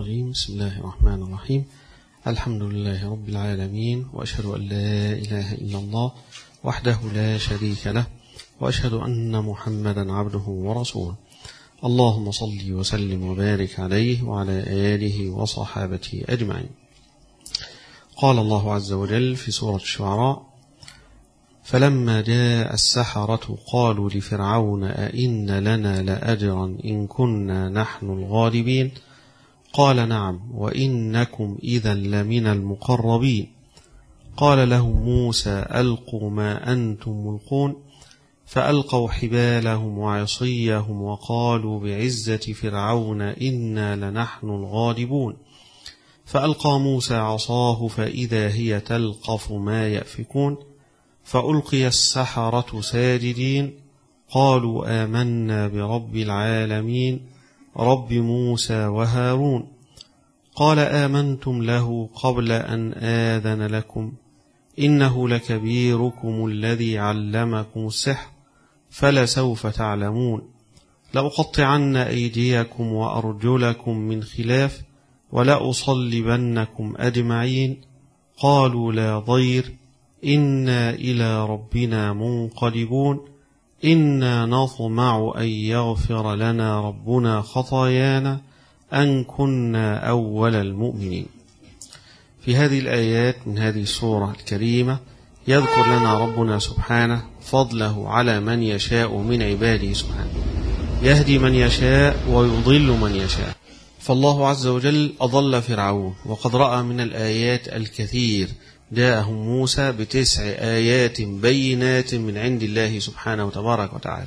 بسم الله الرحمن الرحيم. الحمد لله رب العالمين، وأشهد أن لا إله إلا الله وحده لا شريك له، وأشهد أن محمدا عبده ورسوله. اللهم صل وسلم وبارك عليه وعلى آله وصحابته أجمعين. قال الله عز وجل في سورة الشعراء: فلما جاء السحرة قالوا لفرعون أئن لنا لأجرا إن كنا نحن الغالبين قال نعم وإنكم إذا لمن المقربين. قال لهم موسى ألقوا ما أنتم ملقون فألقوا حبالهم وعصيهم وقالوا بعزة فرعون إنا لنحن الغالبون. فألقى موسى عصاه فإذا هي تلقف ما يأفكون فألقي السحرة ساجدين قالوا آمنا برب العالمين رب موسى وهارون. قال آمنتم له قبل أن آذن لكم إنه لكبيركم الذي علمكم السحر فلسوف تعلمون لأقطعن أيديكم وأرجلكم من خلاف ولأصلبنكم أجمعين. قالوا لا ضير إنا إلى ربنا منقلبون إنا نطمع أن يغفر لنا ربنا خطايانا أن كنا أول المؤمنين. في هذه الآيات من هذه السورة الكريمة يذكر لنا ربنا سبحانه فضله على من يشاء من عباده سبحانه، يهدي من يشاء ويضل من يشاء. فالله عز وجل أضل فرعون، وقد رأى من الآيات الكثير. جاءهم موسى ب9 آيات بينات من عند الله سبحانه وتبارك وتعالى.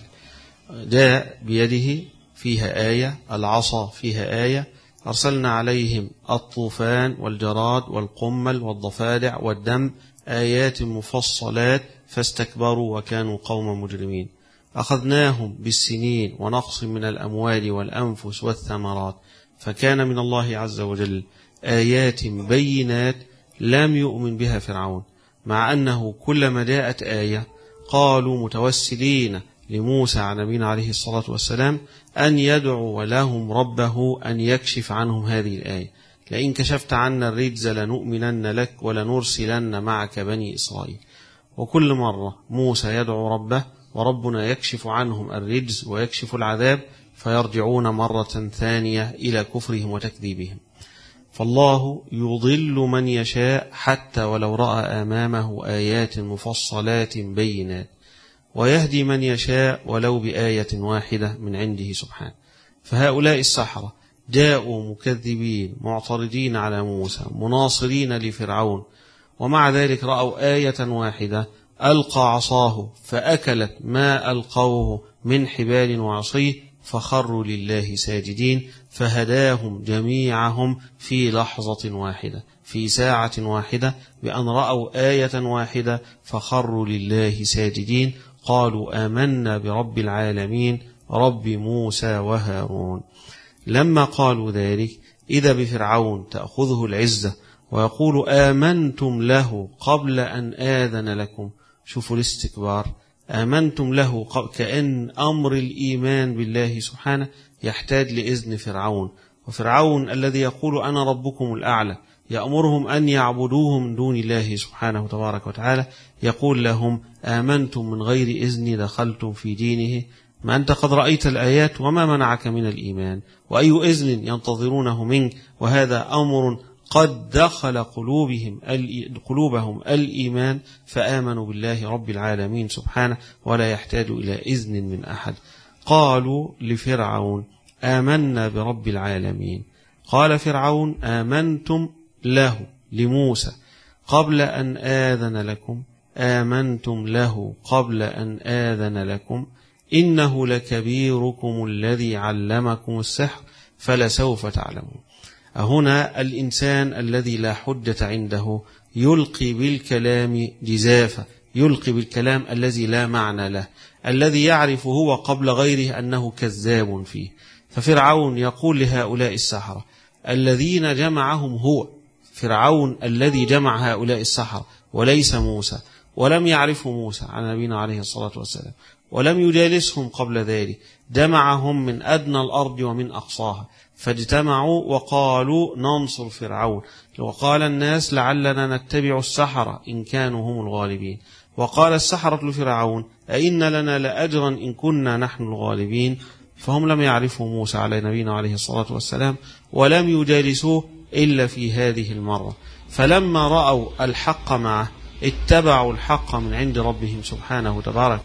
جاء بيده فيها آية، العصا فيها آية، أرسلنا عليهم الطوفان والجراد والقمل والضفادع والدم آيات مفصلات فاستكبروا وكانوا قوما مجرمين. أخذناهم بالسنين ونقص من الأموال والأنفس والثمرات فكان من الله عز وجل آيات بينات لم يؤمن بها فرعون، مع أنه كلما جاءت آية قالوا متوسلين لموسى على نبينا عليه الصلاة والسلام أن يدعو لهم ربه أن يكشف عنهم هذه الآية. لئن كشفت عنا الرجز لنؤمنن لك ولنرسلن معك بني إسرائيل. وكل مرة موسى يدعو ربه وربنا يكشف عنهم الرجز ويكشف العذاب فيرجعون مرة ثانية إلى كفرهم وتكذيبهم. فالله يضل من يشاء حتى ولو رأى أمامه آيات مفصلات بينات، ويهدي من يشاء ولو بآية واحدة من عنده سبحانه. فهؤلاء السحرة جاءوا مكذبين معترضين على موسى مناصرين لفرعون، ومع ذلك رأوا آية واحدة ألقى عصاه فأكلت ما ألقوه من حبال وعصيه فخروا لله ساجدين، فهداهم جميعهم في لحظة واحدة في ساعة واحدة بأن رأوا آية واحدة فخروا لله ساجدين قالوا آمنا برب العالمين رب موسى وهارون. لما قالوا ذلك إذا بفرعون تأخذه العزة ويقول آمنتم له قبل أن آذن لكم. شوفوا الاستكبار، آمنتم له كأن أمر الإيمان بالله سبحانه يحتاج لإذن فرعون، وفرعون الذي يقول أنا ربكم الأعلى يأمرهم أن يعبدوه من دون الله سبحانه وتبارك وتعالى، يقول لهم آمنتم من غير إذن دخلتم في دينه، ما أنت قد رأيت الآيات وما منعك من الإيمان، وأي إذن ينتظرونه منك، وهذا أمر قد دخل قلوبهم الإيمان فآمنوا بالله رب العالمين سبحانه ولا يحتاج إلى إذن من أحد. قالوا لفرعون آمنا برب العالمين. قال فرعون آمنتم له لموسى قبل أن آذن لكم، آمنتم له قبل أن آذن لكم إنه لكبيركم الذي علمكم السحر فلسوف تعلمون. هنا الإنسان الذي لا حجة عنده يلقي بالكلام جزافة، يلقي بالكلام الذي لا معنى له، الذي يعرف هو قبل غيره أنه كذاب فيه. ففرعون يقول لهؤلاء السحرة الذين جمعهم هو فرعون الذي جمع هؤلاء السحرة وليس موسى، ولم يعرفوا موسى على نبينا عليه الصلاة والسلام ولم يجالسهم قبل ذلك، جمعهم من أدنى الأرض ومن أقصاها، فاجتمعوا وقالوا ننصر فرعون. وقال الناس لعلنا نتبع السحرة إن كانوا هم الغالبين. وقال السحرة لفرعون أئن لنا لأجرا إن كنا نحن الغالبين. فهم لم يعرفوا موسى على نبينا عليه الصلاة والسلام ولم يجالسوه إلا في هذه المرة. فلما رأوا الحق معه اتبعوا الحق من عند ربهم سبحانه وتبارك.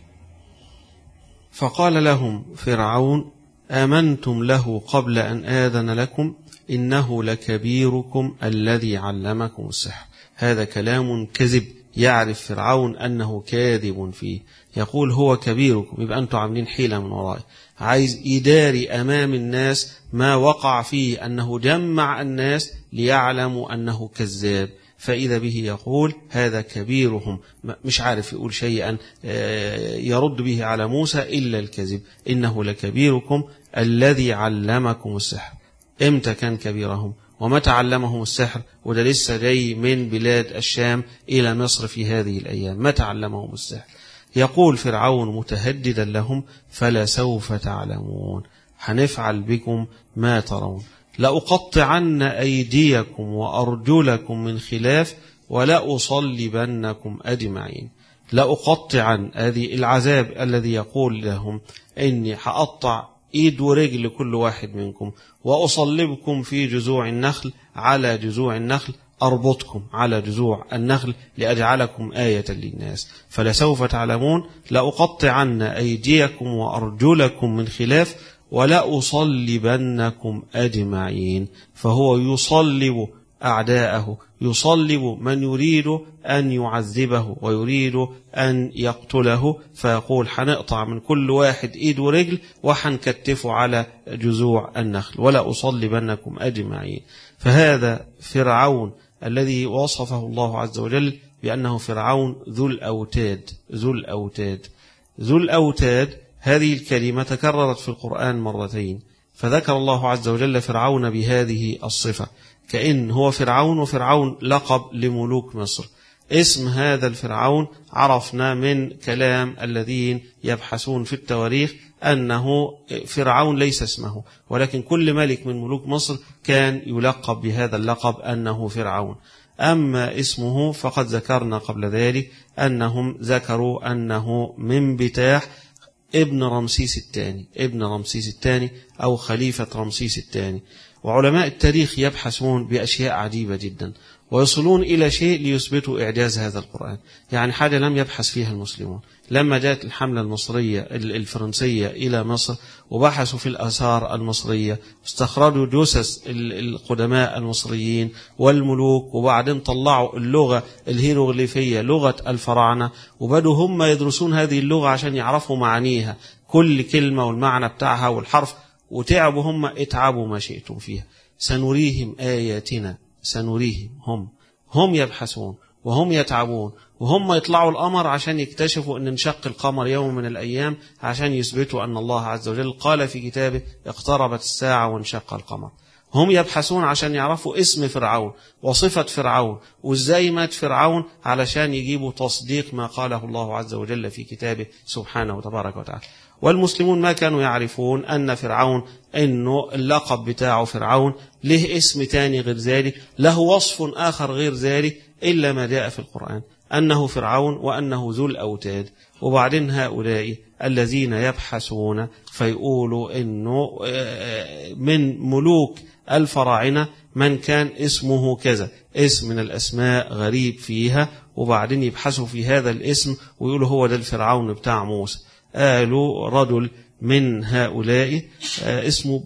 فقال لهم فرعون آمنتم له قبل أن آذن لكم إنه لكبيركم الذي علمكم السحر. هذا كلام كذب، يعرف فرعون أنه كاذب فيه. يقول هو كبيركم، يبقى أنتم عاملين حيلة من ورائه، عايز يداري أمام الناس ما وقع فيه، أنه جمع الناس ليعلموا أنه كذاب. فإذا به يقول هذا كبيرهم، مش عارف يقول شيئا يرد به على موسى إلا الكذب. إنه لكبيركم الذي علمكم السحر. إمتى كان كبيرهم ومتى علمهم السحر؟ وده لسه جاي من بلاد الشام إلى مصر في هذه الأيام. متى علمهم السحر؟ يقول فرعون متهددا لهم فلسوف تعلمون، هنفعل بكم ما ترون، لأقطعن أيديكم وأرجلكم من خلاف ولأصلبنكم أجمعين. لأقطعن، هذه العذاب الذي يقول لهم إني هقطع إيد ورجل كل واحد منكم، وأصلبكم في جذوع النخل، على جذوع النخل أربطكم على جذوع النخل لأجعلكم آية للناس. فلسوف تعلمون لأقطعن أيديكم وأرجلكم من خلاف ولأصلبنكم أجمعين. فهو يصلب أعداءه، يصلب من يريد أن يعذبه ويريد أن يقتله، فيقول حنقطع من كل واحد إيد ورجل وحنكتفه على جذوع النخل ولا أصلبنكم أجمعين. فهذا فرعون الذي وصفه الله عز وجل بأنه فرعون ذو الأوتاد. ذو الأوتاد، ذو الأوتاد، هذه الكلمة تكررت في القرآن مرتين، فذكر الله عز وجل فرعون بهذه الصفة، كأن هو فرعون، وفرعون لقب لملوك مصر. اسم هذا الفرعون عرفنا من كلام الذين يبحثون في التواريخ أنه فرعون ليس اسمه، ولكن كل ملك من ملوك مصر كان يلقب بهذا اللقب أنه فرعون. أما اسمه فقد ذكرنا قبل ذلك أنهم ذكروا أنه من بتاح ابن رمسيس الثاني، ابن رمسيس الثاني أو خليفة رمسيس الثاني. وعلماء التاريخ يبحثون بأشياء عجيبة جدا ويصلون إلى شيء ليثبتوا إعجاز هذا القرآن. يعني حاجة لم يبحث فيها المسلمون. لما جاءت الحملة المصرية الفرنسية إلى مصر وبحثوا في الآثار المصرية، استخرجوا جثث القدماء المصريين والملوك، وبعدين طلعوا اللغة الهيروغليفية لغة الفراعنة، وبدوا هم يدرسون هذه اللغة عشان يعرفوا معانيها، كل كلمة والمعنى بتاعها والحرف، وتعبوا هم اتعبوا ما شئتم فيها. سنريهم آياتنا، سنريهم. هم يبحثون وهم يتعبون وهم يطلعوا القمر عشان يكتشفوا أن انشق القمر يوم من الأيام، عشان يثبتوا أن الله عز وجل قال في كتابه اقتربت الساعة وانشق القمر. هم يبحثون عشان يعرفوا اسم فرعون وصفة فرعون وازاي مات فرعون، علشان يجيبوا تصديق ما قاله الله عز وجل في كتابه سبحانه وتبارك وتعالى. والمسلمون ما كانوا يعرفون أن فرعون أنه اللقب بتاعه فرعون له اسم تاني غير ذلك، له وصف آخر غير ذلك، إلا ما جاء في القرآن أنه فرعون وأنه ذو الأوتاد. وبعدين هؤلاء الذين يبحثون فيقولوا أنه من ملوك الفراعنة من كان اسمه كذا، اسم من الأسماء غريب فيها، وبعدين يبحثوا في هذا الاسم ويقولوا هو ده الفرعون بتاع موسى. قالوا رجل من هؤلاء اسمه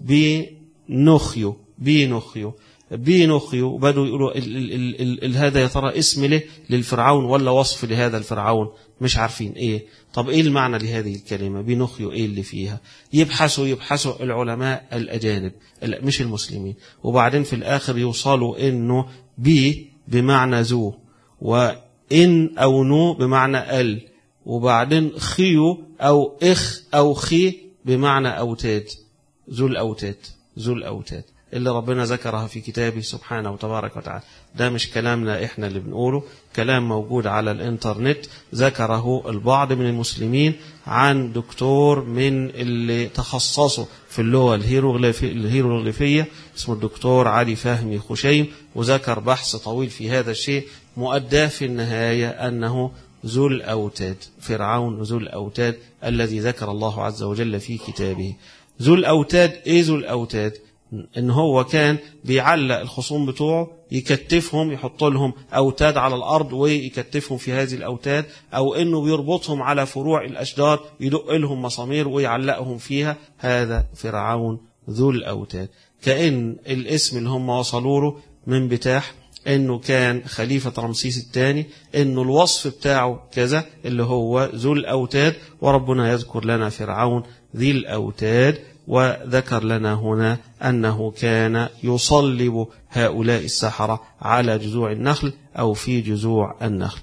بينوخيو بدوا يقولوا هذا يا ترى اسم له للفرعون ولا وصف لهذا الفرعون، مش عارفين ايه. طب ايه المعنى لهذه الكلمة بينوخيو، ايه اللي فيها؟ يبحثوا العلماء الأجانب مش المسلمين، وبعدين في الآخر يوصلوا انه بمعنى ذو، وإن أو نو بمعنى ال، وبعدين خيو أو إخ أو خي بمعنى أوتاد، ذو الأوتاد. اللي ربنا ذكرها في كتابه سبحانه وتبارك وتعالى. ده مش كلامنا إحنا اللي بنقوله، كلام موجود على الإنترنت ذكره البعض من المسلمين عن دكتور من اللي تخصصوا في اللغة الهيروغليفية اسمه الدكتور علي فهمي خشيم، وذكر بحث طويل في هذا الشيء، مؤداه في النهاية أنه ذو الأوتاد، فرعون ذو الأوتاد الذي ذكر الله عز وجل في كتابه. ذو الأوتاد إيه ذو الأوتاد؟ إن هو كان بيعلق الخصوم بتوعه، يكتفهم، يحط لهم أوتاد على الأرض ويكتفهم في هذه الأوتاد، أو إنه بيربطهم على فروع الأشجار يدق لهم مسامير ويعلقهم فيها. هذا فرعون ذو الأوتاد. كأن الاسم اللي هم وصلوا له من بتاح إنه كان خليفة رمسيس الثاني، إنه الوصف بتاعه كذا اللي هو ذو الأوتاد، وربنا يذكر لنا فرعون ذي الأوتاد، وذكر لنا هنا أنه كان يصلب هؤلاء السحرة على جذوع النخل أو في جذوع النخل.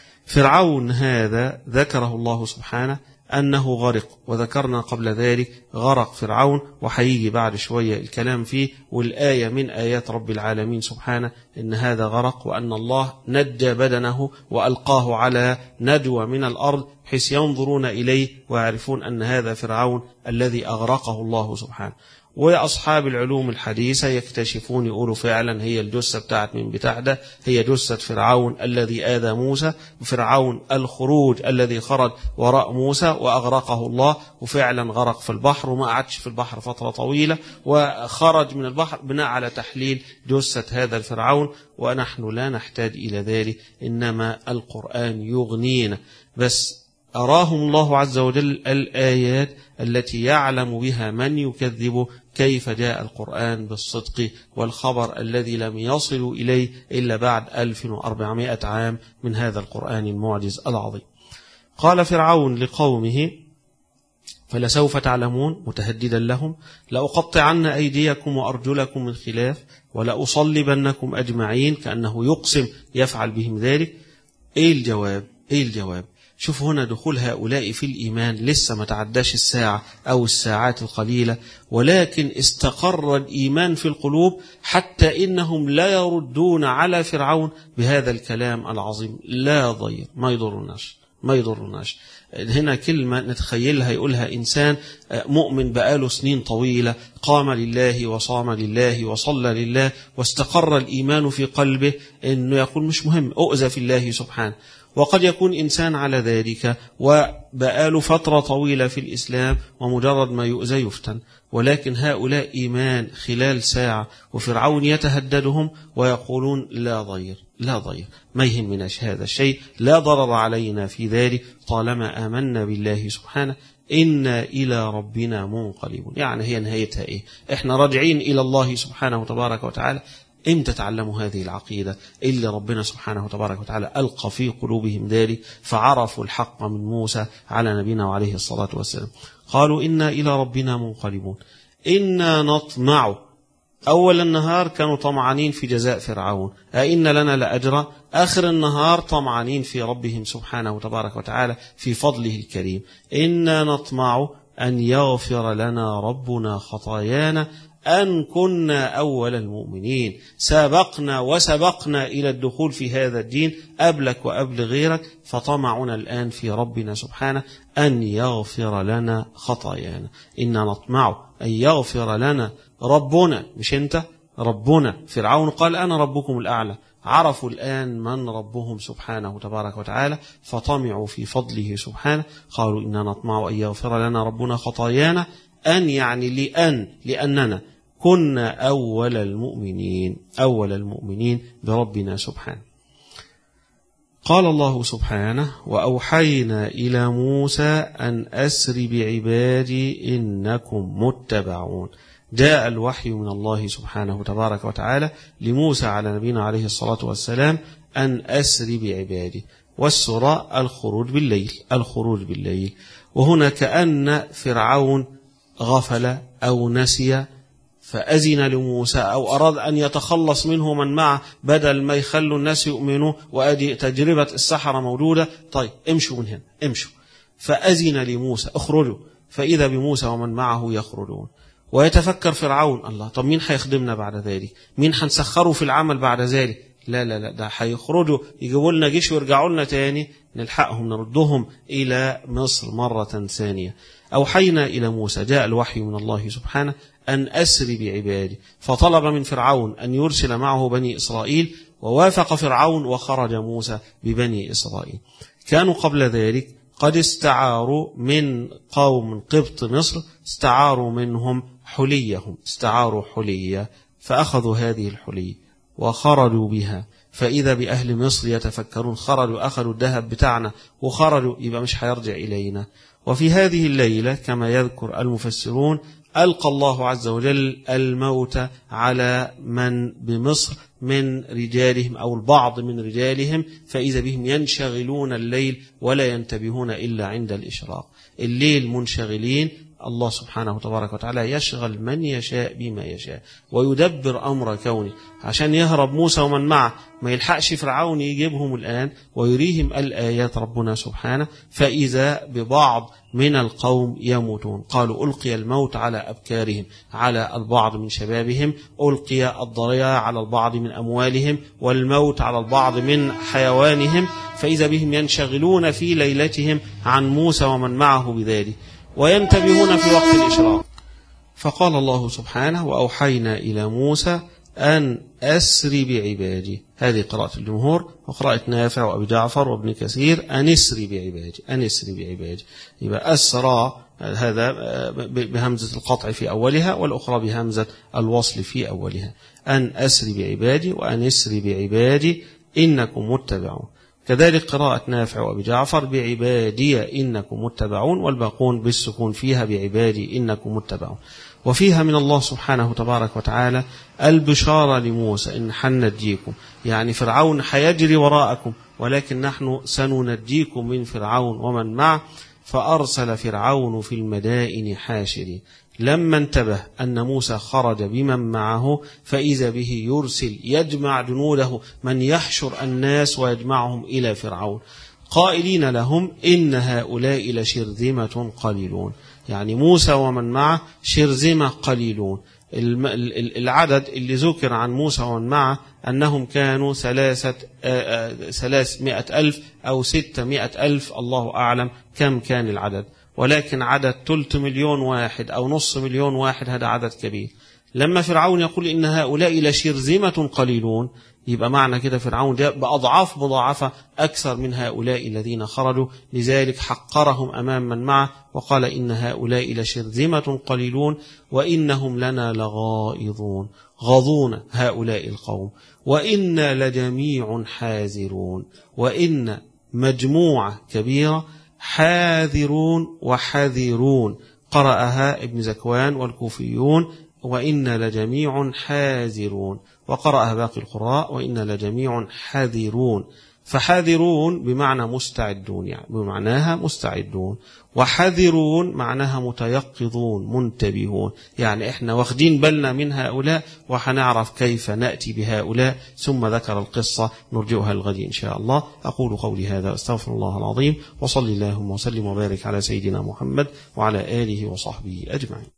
فرعون هذا ذكره الله سبحانه أنه غرق، وذكرنا قبل ذلك غرق فرعون، وحيجي بعد شوية الكلام فيه، والآية من آيات رب العالمين سبحانه إن هذا غرق، وأن الله نجى بدنه وألقاه على ندوة من الأرض حيث ينظرون إليه ويعرفون أن هذا فرعون الذي أغرقه الله سبحانه. وأصحاب العلوم الحديثة يكتشفون يقولوا فعلا هي الجثة بتاعت من بتاع ده، هي جثة فرعون الذي آذى موسى، وفرعون الخروج الذي خرج وراء موسى وأغرقه الله، وفعلا غرق في البحر وما قعدش في البحر فترة طويلة وخرج من البحر بناء على تحليل جثة هذا الفرعون. ونحن لا نحتاج إلى ذلك، إنما القرآن يغنينا. بس أراهم الله عز وجل الآيات التي يعلم بها من يكذب كيف جاء القرآن بالصدق والخبر الذي لم يصلوا إليه إلا بعد 1400 عام من هذا القرآن المعجز العظيم. قال فرعون لقومه فلسوف تعلمون، متهددا لهم، لأقطعن أيديكم وأرجلكم من خلاف ولأصلبنكم أجمعين، كأنه يقسم يفعل بهم ذلك. إيه الجواب؟ إيه الجواب؟ شوف هنا دخول هؤلاء في الإيمان لسه ما تعداش الساعة أو الساعات القليلة، ولكن استقر الإيمان في القلوب حتى إنهم لا يردون على فرعون بهذا الكلام العظيم. لا ضير، ما يضرناش، ما يضرناش. هنا كلمة نتخيلها يقولها إنسان مؤمن بقاله سنين طويلة، قام لله وصام لله وصلى لله واستقر الإيمان في قلبه، إنه يقول مش مهم، أؤذى في الله سبحانه. وقد يكون إنسان على ذلك وبقاله فترة طويلة في الإسلام ومجرد ما يؤذى يفتن، ولكن هؤلاء إيمان خلال ساعة وفرعون يتهددهم ويقولون لا ضير، لا ضير، ما يهمناش هذا الشيء، لا ضرر علينا في ذلك طالما آمنا بالله سبحانه، إنا إلى ربنا منقلبون. يعني هي نهايتها إيه؟ إحنا راجعين إلى الله سبحانه وتبارك وتعالى. إمتى تعلموا هذه العقيدة اللي ربنا سبحانه وتبارك وتعالى ألقى في قلوبهم ذلك، فعرفوا الحق من موسى على نبينا وعليه الصلاة والسلام. قالوا إنا إلى ربنا منقلبون، إنا نطمع. أول النهار كانوا طمعانين في جزاء فرعون، أئن لنا لأجرا. آخر النهار طمعانين في ربهم سبحانه وتبارك وتعالى في فضله الكريم. إنا نطمع أن يغفر لنا ربنا خطايانا أن كنا أول المؤمنين. سابقنا وسبقنا إلى الدخول في هذا الدين قبلك وقبل غيرك، فطمعنا الآن في ربنا سبحانه أن يغفر لنا خطايانا. إنا نطمع أن يغفر لنا ربنا، مش أنت، ربنا. فرعون قال أنا ربكم الأعلى، عرفوا الآن من ربهم سبحانه تبارك وتعالى فطمعوا في فضله سبحانه. قالوا إنا نطمع أن يغفر لنا ربنا خطايانا، أن يعني لأننا كنا أول المؤمنين، أول المؤمنين بربنا سبحانه. قال الله سبحانه وأوحينا إلى موسى أن أسر بعبادي إنكم متبعون. جاء الوحي من الله سبحانه تبارك وتعالى لموسى على نبينا عليه الصلاة والسلام أن أسر بعبادي، والسراء الخروج بالليل، الخروج بالليل. وهنا كأن فرعون غفل أو نسي فأذن لموسى أو أراد أن يتخلص منه من معه، بدل ما يخلوا الناس يؤمنوا وأدي تجربة السحرة موجودة. طيب امشوا من هنا، امشوا. فأذن لموسى اخرجوا، فإذا بموسى ومن معه يخرجون. ويتفكر فرعون الله طب مين هيخدمنا بعد ذلك؟ مين هنسخره في العمل بعد ذلك؟ لا لا لا، ده هيخرجوا يجيبوا لنا جيش ويرجعوا لنا تاني نلحقهم نردهم إلى مصر مرة ثانية. أوحينا إلى موسى، جاء الوحي من الله سبحانه أن أسري بعبادي، فطلب من فرعون أن يرسل معه بني إسرائيل، ووافق فرعون وخرج موسى ببني إسرائيل. كانوا قبل ذلك قد استعاروا من قوم قبط مصر، استعاروا منهم حليهم، استعاروا حلية فأخذوا هذه الحلية وخرجوا بها، فإذا بأهل مصر يتفكرون خرجوا أخذوا الذهب بتاعنا وخرجوا يبقى مش هيرجع إلينا. وفي هذه الليلة كما يذكر المفسرون ألقى الله عز وجل الموت على من بمصر من رجالهم أو البعض من رجالهم، فإذا بهم ينشغلون الليل ولا ينتبهون إلا عند الإشراق. الليل منشغلين، الله سبحانه تبارك وتعالى يشغل من يشاء بما يشاء ويدبر أمر كونه، عشان يهرب موسى ومن معه ما يلحقش فرعون يجيبهم الآن ويريهم الآيات ربنا سبحانه، فإذا ببعض من القوم يموتون. قالوا ألقي الموت على أبكارهم، على البعض من شبابهم، ألقي الضياع على البعض من أموالهم، والموت على البعض من حيوانهم، فإذا بهم ينشغلون في ليلتهم عن موسى ومن معه بذلك وينتبهون في وقت الإشراق. فقال الله سبحانه وأوحينا إلى موسى أن أسري بعبادي، هذه قراءة الجمهور وقراءة نافع وأبي جعفر وابن كثير، أن أسري بعبادي، أن أسري بعبادي. يبقى أسرى هذا بهمزة القطع في أولها، والأخرى بهمزة الوصل في أولها، أن أسري بعبادي وأن أسري بعبادي إنكم متبعون. كذلك قراءة نافع وأبي جعفر بعبادي إنكم متبعون، والباقون بالسكون فيها بعبادي إنكم متبعون. وفيها من الله سبحانه تبارك وتعالى البشارة لموسى إن حننجيكم، يعني فرعون حيجري وراءكم ولكن نحن سننجيكم من فرعون ومن معه. فأرسل فرعون في المدائن حاشرين، لما انتبه أن موسى خرج بمن معه فإذا به يرسل يجمع جنوده، من يحشر الناس ويجمعهم إلى فرعون، قائلين لهم إن هؤلاء لشرذمة قليلون، يعني موسى ومن معه شرذمة قليلون. العدد اللي ذكر عن موسى ومن معه أنهم كانوا 300,000 أو 600,000، الله أعلم كم كان العدد، ولكن عدد 3 مليون واحد أو نص مليون واحد هذا عدد كبير. لما فرعون يقول إن هؤلاء لشرذمة قليلون، يبقى معنى كده فرعون ده بأضعاف مضاعفة أكثر من هؤلاء الذين خرجوا، لذلك حقرهم أمام من معه وقال إن هؤلاء لشرذمة قليلون وإنهم لنا لغائظون، غضون هؤلاء القوم، وإنا لجميع حاذرون، وإن مجموعة كبيرة، حاذرون وحذرون، قرأها ابن زكوان والكوفيون وإنا لجميع حاذرون، وقرأها باقي القراء وإنا لجميع حذرون. فحاذرون بمعنى مستعدون، يعني بمعناها مستعدون، وحذرون معناها متيقظون منتبهون، يعني احنا واخدين بالنا من هؤلاء وحنعرف كيف نأتي بهؤلاء. ثم ذكر القصة نرجعها الغد إن شاء الله. أقول قولي هذا أستغفر الله العظيم، وصلي اللهم وسلم وبارك على سيدنا محمد وعلى آله وصحبه أجمعين.